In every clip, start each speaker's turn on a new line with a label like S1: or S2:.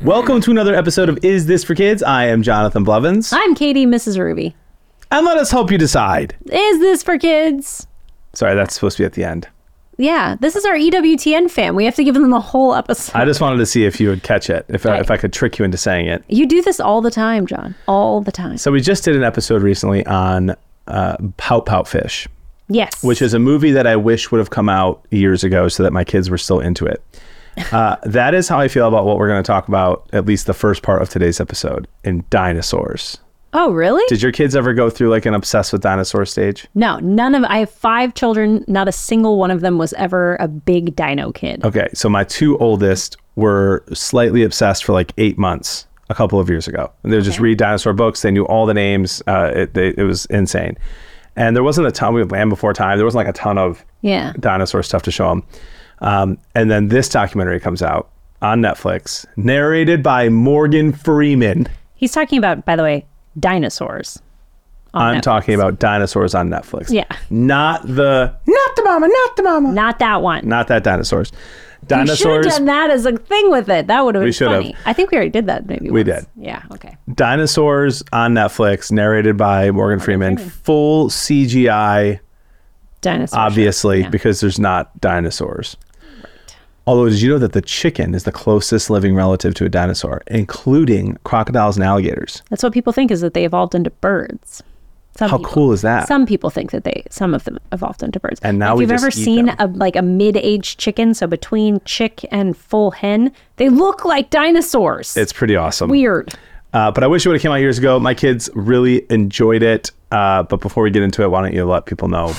S1: Welcome to another episode of Is This for Kids? I am Jonathan Blevins.
S2: I'm Katie, Mrs. Ruby.
S1: And let us help you decide.
S2: Is this for kids?
S1: Sorry, that's supposed to be at the end.
S2: Yeah, this is our EWTN fam. We have to give them the whole epoode.
S1: I just wanted to see if you would catch it, if I could trick you into saying it.
S2: You do this all the time, John. All the time.
S1: So we just did an episode recently on Pout Pout Fish.
S2: Yes.
S1: Which is a movie that I wish would have come out years ago so that my kids were still into it. That is how I feel about what we're going to talk about, at least the first part of today's episode, in dinosaurs.
S2: Oh, really?
S1: Did your kids ever go through like an obsessed with dinosaur stage?
S2: No, I have 5 children. Not a single one of them was ever a big dino kid.
S1: Okay, so my 2 oldest were slightly obsessed for like 8 months a couple of years ago. They would just read dinosaur books. They knew all the names. It was insane. And there wasn't a ton, we had Land Before Time. There wasn't like a ton of dinosaur stuff to show them. And then this documentary comes out on Netflix, narrated by Morgan Freeman.
S2: He's talking about, by the way, dinosaurs.
S1: I'm
S2: Netflix.
S1: talking about dinosaurs on Netflix.
S2: Yeah.
S1: Not the mama.
S2: Not that one.
S1: Not that dinosaurs.
S2: We
S1: Dinosaurs.
S2: should have done that as a thing with it. That would have been
S1: should have.
S2: funny. I think we already did that maybe
S1: We
S2: once.
S1: did.
S2: Yeah, okay.
S1: Dinosaurs on Netflix, narrated by Morgan Freeman. Full CGI,
S2: Dinosaurs.
S1: obviously, because there's not dinosaurs.
S2: Right.
S1: Although, did you know that the chicken is the closest living relative to a dinosaur, including crocodiles and alligators?
S2: That's what people think, is that they evolved into birds.
S1: How cool is that?
S2: Some people think that some of them evolved into birds.
S1: And now
S2: if
S1: we
S2: you've
S1: just
S2: ever
S1: eat
S2: seen
S1: them.
S2: a mid-aged chicken, so between chick and full hen, they look like dinosaurs.
S1: It's pretty awesome.
S2: Weird.
S1: But I wish it would have came out years ago. My kids really enjoyed it. But before we get into it, why don't you let people know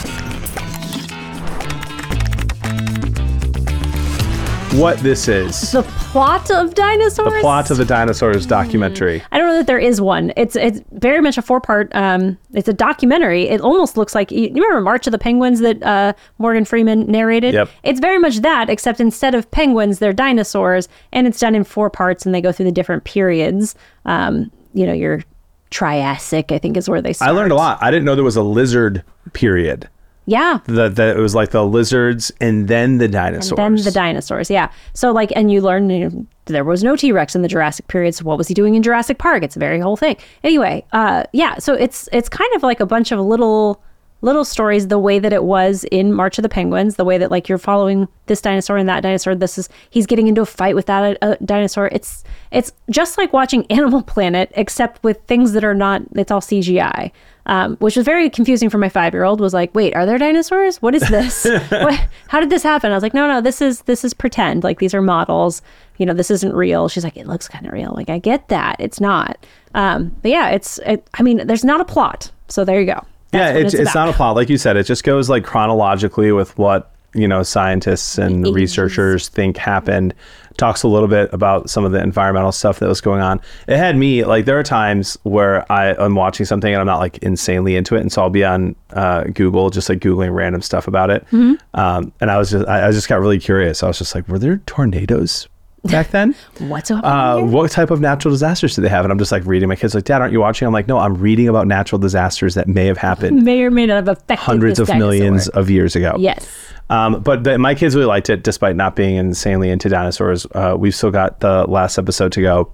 S1: what this is?
S2: The plot of dinosaurs?
S1: The plot of the Dinosaurs documentary.
S2: I don't know that there is one. It's very much a 4-part. It's a documentary. It almost looks like, you remember March of the Penguins that Morgan Freeman narrated?
S1: Yep.
S2: It's very much that, except instead of penguins, they're dinosaurs, and it's done in 4 parts, and they go through the different periods. Your Triassic, I think, is where they start.
S1: I learned a lot. I didn't know there was a lizard period.
S2: Yeah.
S1: That it was like the lizards and then the dinosaurs.
S2: And then the dinosaurs, yeah. So and you learn there was no T-Rex in the Jurassic period, so what was he doing in Jurassic Park? It's a very whole thing. Anyway, so it's kind of like a bunch of little stories, the way that it was in March of the Penguins, the way that you're following this dinosaur and that dinosaur. He's getting into a fight with that dinosaur. It's just like watching Animal Planet, except with things that are not, it's all CGI. Which was very confusing for my 5-year-old. Was like, wait, are there dinosaurs? What is this? How did this happen? I was like, no, this is pretend. Like, these are models. This isn't real. She's like, it looks kind of real. Like, I get that. It's not. But yeah, there's not a plot. So there you go. That's
S1: it's not a plot. Like you said, it just goes chronologically with what, scientists and researchers think happened. Talks a little bit about some of the environmental stuff that was going on. It had me, there are times where I'm watching something and I'm not insanely into it. And so I'll be on Google, just Googling random stuff about it. Mm-hmm. And I just got really curious. I was just like, were there tornadoes back then?
S2: What's up?
S1: What type of natural disasters do they have? And I'm just reading. My kids Dad, aren't you watching? I'm like, no, I'm reading about natural disasters that may have happened.
S2: May or may not have affected
S1: hundreds of
S2: dinosaur.
S1: millions of years ago.
S2: Yes.
S1: But my kids really liked it, despite not being insanely into dinosaurs. We've still got the last episode to go.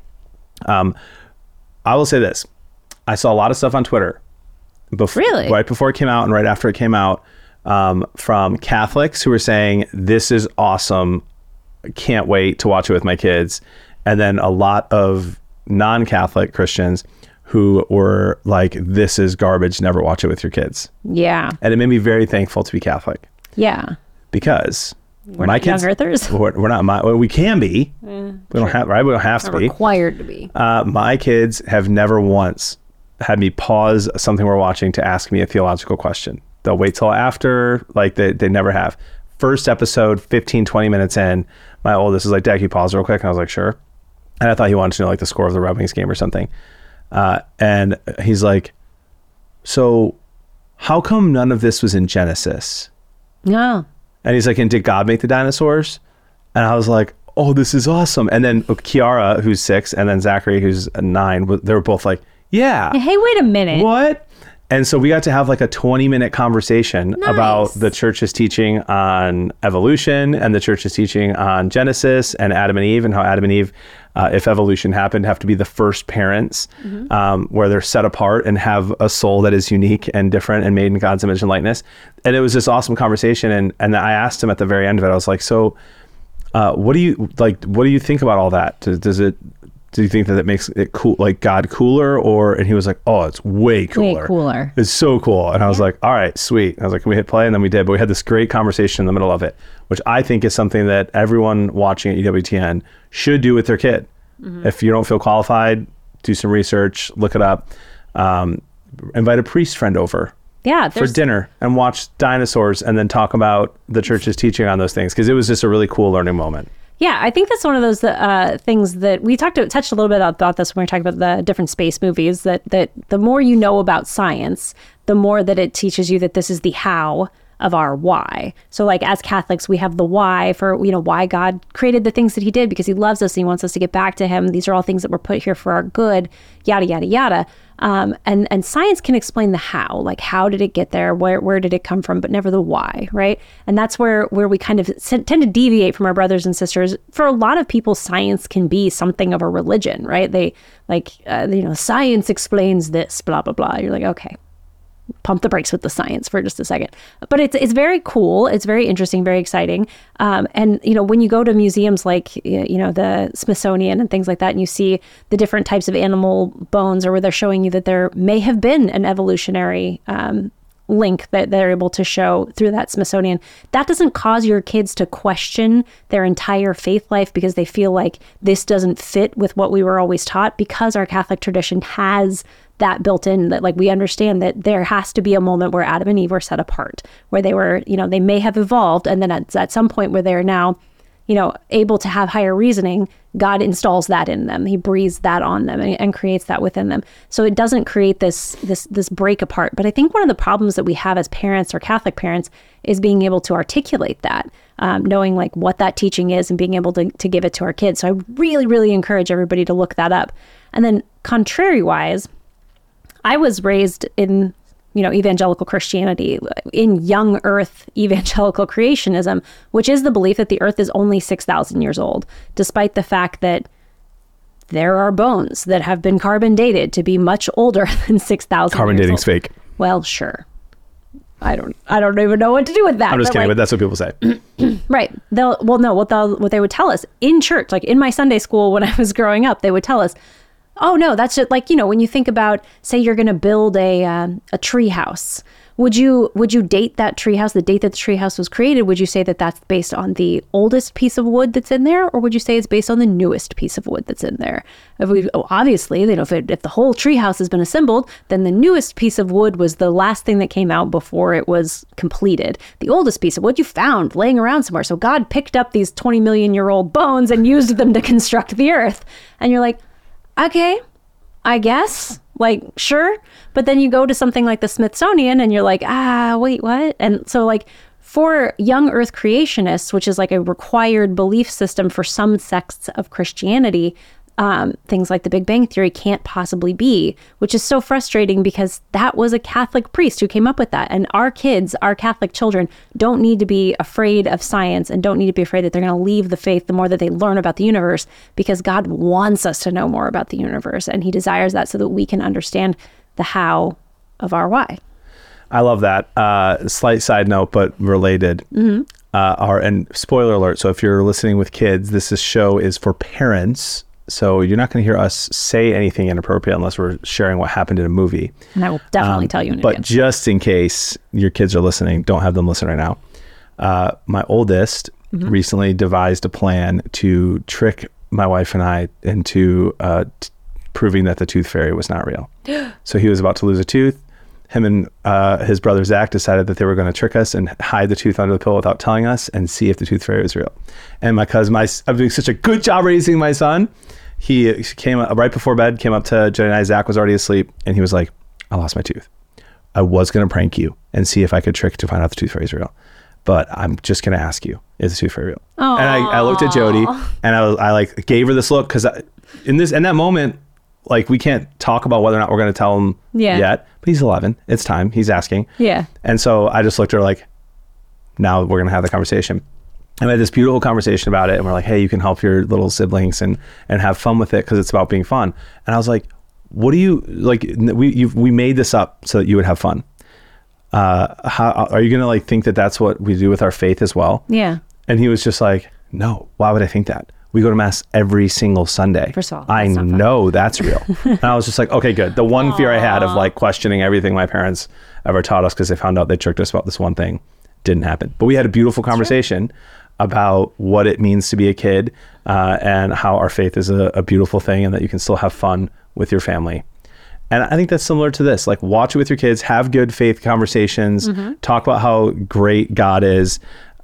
S1: I will say this. I saw a lot of stuff on Twitter.
S2: Really?
S1: Right before it came out and right after it came out, from Catholics who were saying, this is awesome. Can't wait to watch it with my kids. And then a lot of non-Catholic Christians who were like, this is garbage. Never watch it with your kids.
S2: Yeah.
S1: And it made me very thankful to be Catholic.
S2: Yeah.
S1: Because
S2: we're
S1: my
S2: not
S1: kids,
S2: young earthers.
S1: We're not. We can be. We don't have. Right. We don't have to be.
S2: Required to be.
S1: My kids have never once had me pause something we're watching to ask me a theological question. They'll wait till after. They never have. First episode, 15, 20 minutes in, my oldest is like, Dad, can you pause real quick? And I was like, sure. And I thought he wanted to know the score of the Red Wings game or something. And he's like, so how come none of this was in Genesis?
S2: No.
S1: And he's like, and did God make the dinosaurs? And I was like, oh, this is awesome. And then Kiara, who's 6, and then Zachary, who's 9, they were both like, yeah.
S2: Hey, wait a minute.
S1: What? And so we got to have like a 20-minute conversation
S2: Nice.
S1: about the church's teaching on evolution and the church's teaching on Genesis and Adam and Eve, and how Adam and Eve, if evolution happened, have to be the first parents, where they're set apart and have a soul that is unique and different and made in God's image and likeness. And it was this awesome conversation. And I asked him at the very end of it, I was like, so what do you think about all that? Do you think that it makes it cool, like God cooler, and he was like, oh, it's way cooler.
S2: Way cooler.
S1: It's so cool. And I was like, all right, sweet. I was like, can we hit play? And then we did, but we had this great conversation in the middle of it, which I think is something that everyone watching at EWTN should do with their kid. If you don't feel qualified, do some research, look it up, invite a priest friend over for dinner and watch dinosaurs and then talk about the church's teaching on those things. 'Cause it was just a really cool learning moment.
S2: Yeah, I think that's one of those things that we touched a little bit about this when we were talking about the different space movies, that the more you know about science, the more that it teaches you that this is the how of our why. So like as Catholics, we have the why for, why God created the things that he did, because he loves us and he wants us to get back to him. These are all things that were put here for our good, yada, yada, yada. And science can explain the how, like how did it get there? Where did it come from? But never the why, right? And that's where we kind of tend to deviate from our brothers and sisters. For a lot of people, science can be something of a religion, right? They science explains this, blah, blah, blah. You're like, okay, pump the brakes with the science for just a second. But it's very cool. It's very interesting, very exciting. And, when you go to museums like, the Smithsonian and things like that, and you see the different types of animal bones, or where they're showing you that there may have been an evolutionary link that they're able to show through that Smithsonian, that doesn't cause your kids to question their entire faith life because they feel like this doesn't fit with what we were always taught, because our Catholic tradition has that built in, that like we understand that there has to be a moment where Adam and Eve were set apart, where they were, they may have evolved, and then at some point where they're now, able to have higher reasoning, God installs that in them. He breathes that on them and creates that within them. So it doesn't create this break apart. But I think one of the problems that we have as parents or Catholic parents is being able to articulate that, knowing like what that teaching is and being able to give it to our kids. So I really, really encourage everybody to look that up. And then contrary-wise, I was raised in, evangelical Christianity, in young earth evangelical creationism, which is the belief that the earth is only 6,000 years old, despite the fact that there are bones that have been carbon dated to be much older than 6,000
S1: Carbon
S2: years
S1: dating's
S2: old.
S1: fake.
S2: Well, sure. I don't even know what to do with that.
S1: I'm just kidding, but that's what people say.
S2: Right. What they would tell us in church, like in my Sunday school when I was growing up, they would tell us, oh no, that's just like, when you think about, say you're going to build a tree house, would you date that tree house, the date that the tree house was created? Would you say that that's based on the oldest piece of wood that's in there? Or would you say it's based on the newest piece of wood that's in there? Obviously, if the whole tree house has been assembled, then the newest piece of wood was the last thing that came out before it was completed. The oldest piece of wood you found laying around somewhere. So God picked up these 20 million year old bones and used them to construct the earth. And you're like, okay, I guess, like, sure. But then you go to something like the Smithsonian and you're like, wait, what? And so like for young earth creationists, which is like a required belief system for some sects of Christianity, things like the Big Bang Theory can't possibly be, which is so frustrating because that was a Catholic priest who came up with that. And our kids, our Catholic children, don't need to be afraid of science and don't need to be afraid that they're going to leave the faith the more that they learn about the universe, because God wants us to know more about the universe. And he desires that so that we can understand the how of our why.
S1: I love that. Slight side note, but related. Mm-hmm. And spoiler alert. So if you're listening with kids, this show is for parents. So you're not going to hear us say anything inappropriate unless we're sharing what happened in a movie. And
S2: I will definitely tell you in advance.
S1: But just in case your kids are listening, don't have them listen right now. My oldest recently devised a plan to trick my wife and I into proving that the tooth fairy was not real. So he was about to lose a tooth. Him and his brother Zach decided that they were going to trick us and hide the tooth under the pillow without telling us and see if the tooth fairy was real. And my cousin, I'm doing such a good job raising my son. He came right before bed, came up to Jenny and I. Zach was already asleep, and he was like, I lost my tooth. I was going to prank you and see if I could trick to find out the tooth fairy is real. But I'm just going to ask you, is the tooth fairy real?
S2: Aww.
S1: And I looked at Jody, and I like gave her this look, because in that moment, like, we can't talk about whether or not we're going to tell him yet, but he's 11. It's time. He's asking.
S2: Yeah.
S1: And so I just looked at her like, now we're going to have the conversation. And we had this beautiful conversation about it. And we're like, hey, you can help your little siblings and have fun with it because it's about being fun. And I was like, what do you, like, we made this up so that you would have fun. How are you going to like think that that's what we do with our faith as well?
S2: Yeah.
S1: And he was just like, no, why would I think that? We go to mass every single Sunday.
S2: First of all,
S1: I know that's real. And I was just like, okay, good. The one fear I had of like questioning everything my parents ever taught us because they found out they tricked us about this one thing didn't happen. But we had a beautiful conversation about what it means to be a kid and how our faith is a beautiful thing and that you can still have fun with your family. And I think that's similar to this. Like, watch it with your kids, have good faith conversations, talk about how great God is,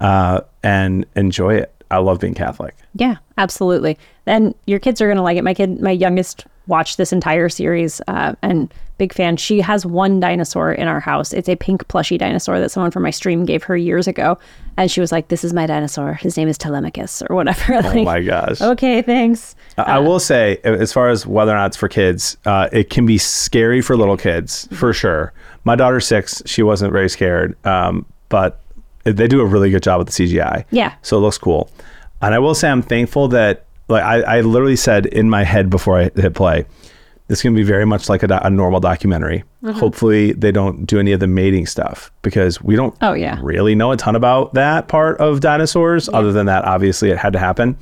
S1: and enjoy it. I love being Catholic.
S2: Yeah, absolutely. And your kids are going to like it. My youngest watched this entire series and big fan. She has one dinosaur in our house. It's a pink plushy dinosaur that someone from my stream gave her years ago. And she was like, this is my dinosaur. His name is Telemachus or whatever.
S1: Oh my gosh.
S2: Okay, thanks.
S1: I will say, as far as whether or not it's for kids, it can be scary for little kids, for sure. My daughter's 6. She wasn't very scared, but they do a really good job with the CGI.
S2: Yeah.
S1: So it looks cool. And I will say I'm thankful that, like, I literally said in my head before I hit play, this is going to be very much like a normal documentary. Hopefully they don't do any of the mating stuff because we don't really know a ton about that part of dinosaurs. Other than that, obviously it had to happen.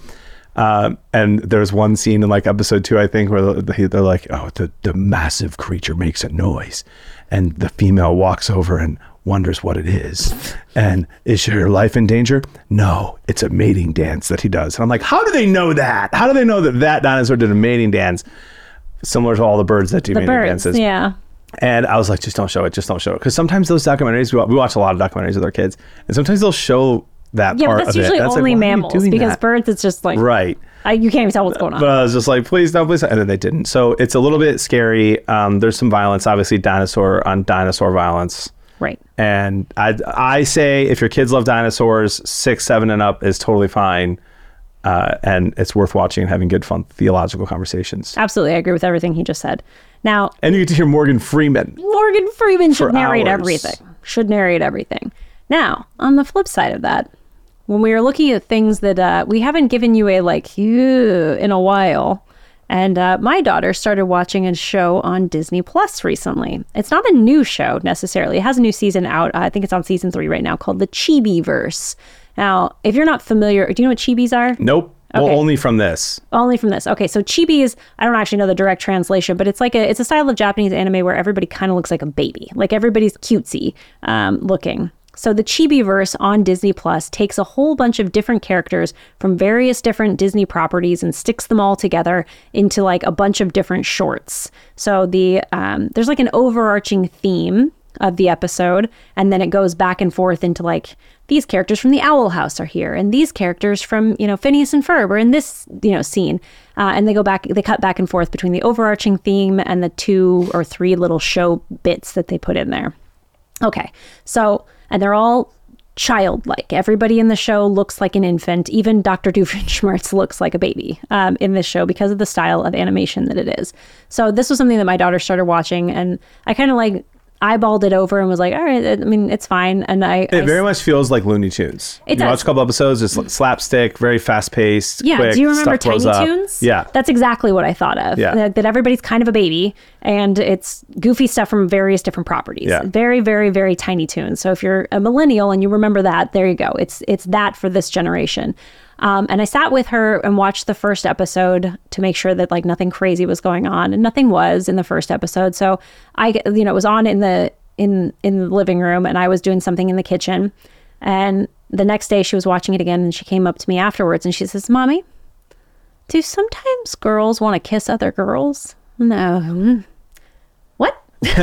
S1: And there's one scene in like episode 2, I think, where they're like, oh, the massive creature makes a noise and the female walks over and wonders what it is. And is your life in danger? No, it's a mating dance that he does. And I'm like, how do they know that? How do they know that dinosaur did a mating dance? Similar to all the birds that do mating dances.
S2: Yeah.
S1: And I was like, just don't show it. Just don't show it. Because sometimes those documentaries, we watch a lot of documentaries with our kids. And sometimes they'll show that part of it.
S2: Yeah, but that's usually only mammals because
S1: that?
S2: Birds, it's just like...
S1: Right.
S2: You can't even tell what's going on.
S1: But I was just like, please, no, please. And then they didn't. So it's a little bit scary. There's some violence, obviously, dinosaur violence.
S2: Right.
S1: And I say if your kids love dinosaurs, 6, 7 and up is totally fine. And it's worth watching and having good, fun theological conversations.
S2: Absolutely. I agree with everything he just said. Now,
S1: and you get to hear Morgan Freeman.
S2: Morgan Freeman should narrate
S1: hours.
S2: everything. Should narrate everything. Now, on the flip side of that, when we are looking at things that we haven't given you a like, in a while, and my daughter started watching a show on Disney Plus recently. It's not a new show necessarily. It has a new season out. I think it's on season 3 right now, called the Chibi-verse. Now, if you're not familiar, do you know what chibis are?
S1: Nope. Okay. Well, only from this.
S2: Only from this. Okay, so chibi is, I don't actually know the direct translation, but it's like it's a style of Japanese anime where everybody kind of looks like a baby. Like everybody's cutesy looking. So the Chibi-verse on Disney Plus takes a whole bunch of different characters from various different Disney properties and sticks them all together into like a bunch of different shorts. So there's like an overarching theme of the episode, and then it goes back and forth into like these characters from the Owl House are here, and these characters from Phineas and Ferb are in this scene, and they cut back and forth between the overarching theme and the 2 or 3 little show bits that they put in there. Okay, so and they're all childlike. Everybody in the show looks like an infant. Even Dr. Doofenshmirtz looks like a baby in this show because of the style of animation that it is. So this was something that my daughter started watching, and I kind of like eyeballed it over and was like, all right, I mean, it's fine. And it
S1: very much feels like Looney Tunes.
S2: It does.
S1: Watch a couple episodes, it's slapstick, very fast paced.
S2: Yeah.
S1: Quick,
S2: do you remember Tiny Toons?
S1: Yeah.
S2: That's exactly what I thought of.
S1: Yeah.
S2: That everybody's kind of a baby and it's goofy stuff from various different properties.
S1: Yeah.
S2: Very, very, very Tiny Toons. So if you're a millennial and you remember that, there you go. It's that for this generation. And I sat with her and watched the first episode to make sure that like nothing crazy was going on, and nothing was in the first episode. So it was on in the living room, and I was doing something in the kitchen, and the next day she was watching it again, and she came up to me afterwards and she says, "Mommy, do sometimes girls want to kiss other girls?" No. What?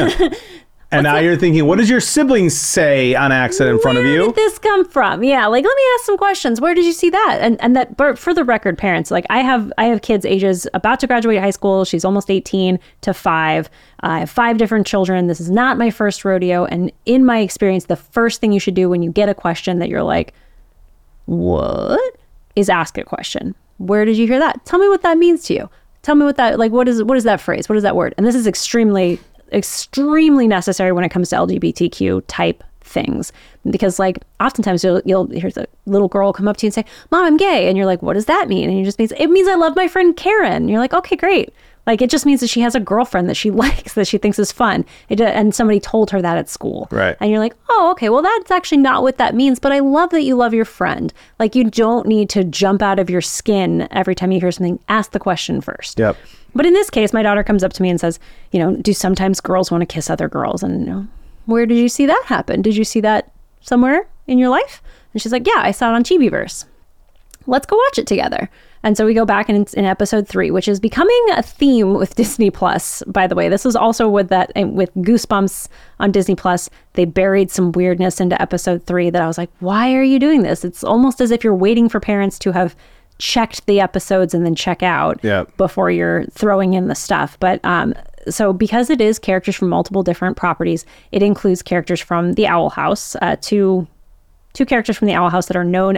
S1: And now you're thinking, what did your siblings say on accident in front of you?
S2: Where did this come from? Yeah, like let me ask some questions. Where did you see that? And that, for the record, parents, like I have kids ages about to graduate high school. She's almost 18 to 5. I have 5 different children. This is not my first rodeo. And in my experience, the first thing you should do when you get a question that you're like, what? Is ask a question. Where did you hear that? Tell me what that means to you. Tell me what that, like, what is that phrase? What is that word? And this is extremely, extremely necessary when it comes to LGBTQ type things, because like oftentimes you'll hear the little girl come up to you and say, "Mom, I'm gay," and you're like, "What does that mean?" And you just means, "It means I love my friend Karen." And you're like, "Okay, great." Like, it just means that she has a girlfriend that she likes, that she thinks is fun. And somebody told her that at school.
S1: Right.
S2: And you're like, "Oh, okay, well, that's actually not what that means, but I love that you love your friend." Like, you don't need to jump out of your skin every time you hear something. Ask the question first.
S1: Yep.
S2: But in this case, my daughter comes up to me and says, "Do sometimes girls want to kiss other girls?" And, "Where did you see that happen? Did you see that somewhere in your life?" And she's like, "Yeah, I saw it on Chibiverse. Let's go watch it together." And so we go back in episode 3, which is becoming a theme with Disney Plus. By the way, this was also with Goosebumps on Disney Plus. They buried some weirdness into episode 3 that I was like, why are you doing this? It's almost as if you're waiting for parents to have checked the episodes and then check out before you're throwing in the stuff. But so because it is characters from multiple different properties, it includes characters from the Owl House, two characters from the Owl House that are known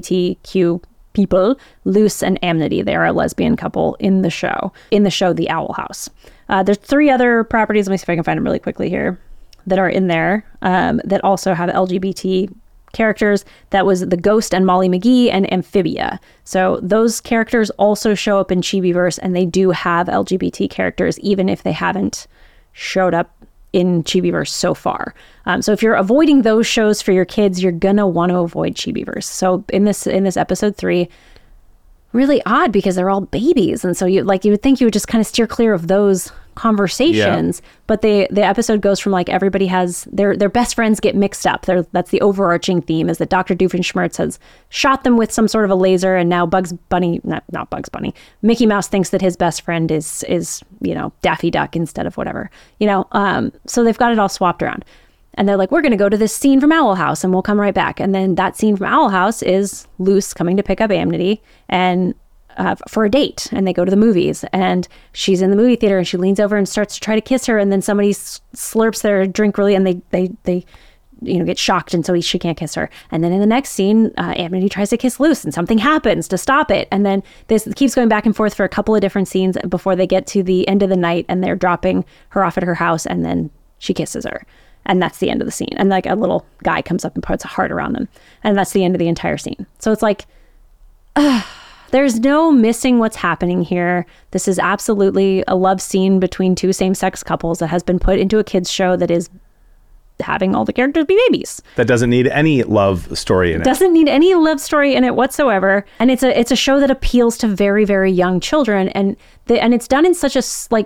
S2: LGBTQ people, Luce and Amity. They are a lesbian couple in the show, The Owl House. There's 3 other properties, let me see if I can find them really quickly here, that are in there that also have LGBT characters. That was the Ghost and Molly McGee and Amphibia. So those characters also show up in Chibiverse, and they do have LGBT characters, even if they haven't showed up in Chibiverse so far. So if you're avoiding those shows for your kids, you're gonna want to avoid Chibiverse. So in this episode 3, really odd because they're all babies, and so you would think you would just kind of steer clear of those conversations. Yeah. But the episode goes from like everybody has their best friends get mixed up. That's the overarching theme, is that Dr. Doofenshmirtz has shot them with some sort of a laser, and now not Bugs Bunny, Mickey Mouse thinks that his best friend is Daffy Duck instead of whatever. So they've got it all swapped around. And they're like, "We're going to go to this scene from Owl House and we'll come right back." And then that scene from Owl House is Luce coming to pick up Amity and for a date. And they go to the movies, and she's in the movie theater and she leans over and starts to try to kiss her. And then somebody slurps their drink really, and they get shocked. And so she can't kiss her. And then in the next scene, Amity tries to kiss Luce and something happens to stop it. And then this keeps going back and forth for a couple of different scenes before they get to the end of the night, and they're dropping her off at her house, and then she kisses her. And that's the end of the scene. And like a little guy comes up and puts a heart around them. And that's the end of the entire scene. So it's like, there's no missing what's happening here. This is absolutely a love scene between 2 same-sex couples that has been put into a kid's show that is having all the characters be babies.
S1: That doesn't need any love story in it.
S2: Doesn't need any love story in it whatsoever. And it's a show that appeals to very, very young children. And it's done in such a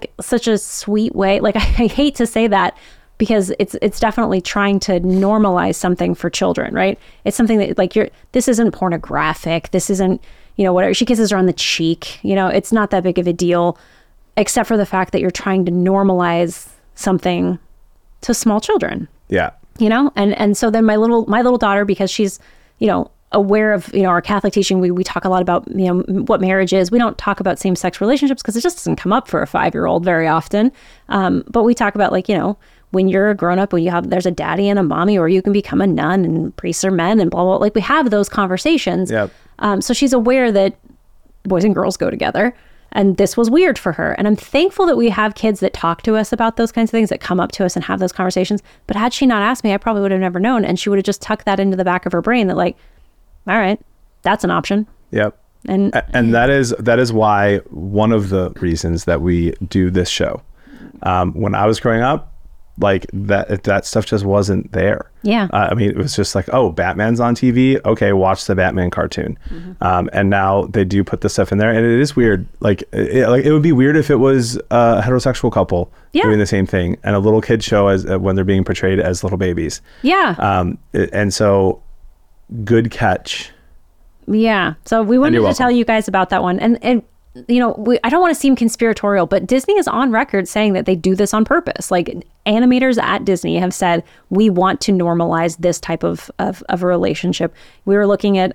S2: sweet way. Like, I hate to say that, because it's definitely trying to normalize something for children, right? It's something that like this isn't pornographic. This isn't, whatever. She kisses her on the cheek. It's not that big of a deal, except for the fact that you're trying to normalize something to small children.
S1: Yeah.
S2: And so then my little daughter, because she's, aware of, our Catholic teaching, we talk a lot about, what marriage is. We don't talk about same-sex relationships because it just doesn't come up for a 5-year-old very often. But we talk about when you're a grown-up, there's a daddy and a mommy, or you can become a nun, and priests are men, and blah, blah, blah. Like, we have those conversations.
S1: Yep.
S2: So she's aware that boys and girls go together, and this was weird for her. And I'm thankful that we have kids that talk to us about those kinds of things, that come up to us and have those conversations. But had she not asked me, I probably would have never known. And she would have just tucked that into the back of her brain that like, all right, that's an option.
S1: Yep. And that is why one of the reasons that we do this show. When I was growing up, like that stuff just wasn't there.
S2: Yeah.
S1: It was just like, oh, Batman's on TV. Okay, watch the Batman cartoon. Mm-hmm. And now they do put this stuff in there, and it is weird. Like it would be weird if it was a heterosexual couple doing the same thing, and a little kid show as when they're being portrayed as little babies.
S2: Yeah.
S1: And so, good catch.
S2: Yeah. So we wanted to tell you guys about that one, and I don't want to seem conspiratorial, but Disney is on record saying that they do this on purpose. Like, animators at Disney have said, we want to normalize this type of a relationship. We were looking at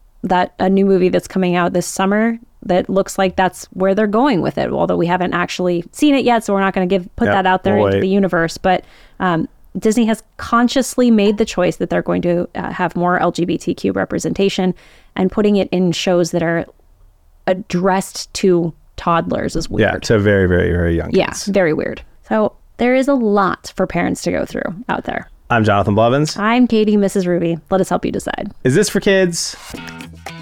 S2: a new movie that's coming out this summer that looks like that's where they're going with it, although we haven't actually seen it yet, so we're not going to put that out there into the universe. But Disney has consciously made the choice that they're going to have more LGBTQ representation, and putting it in shows that are addressed to toddlers is weird.
S1: Yeah, to very, very, very young
S2: Yeah,
S1: kids.
S2: very weird. So there is a lot for parents to go through out there.
S1: I'm Jonathan Blevins.
S2: I'm Katie, Mrs. Ruby. Let us help you decide.
S1: Is this for kids?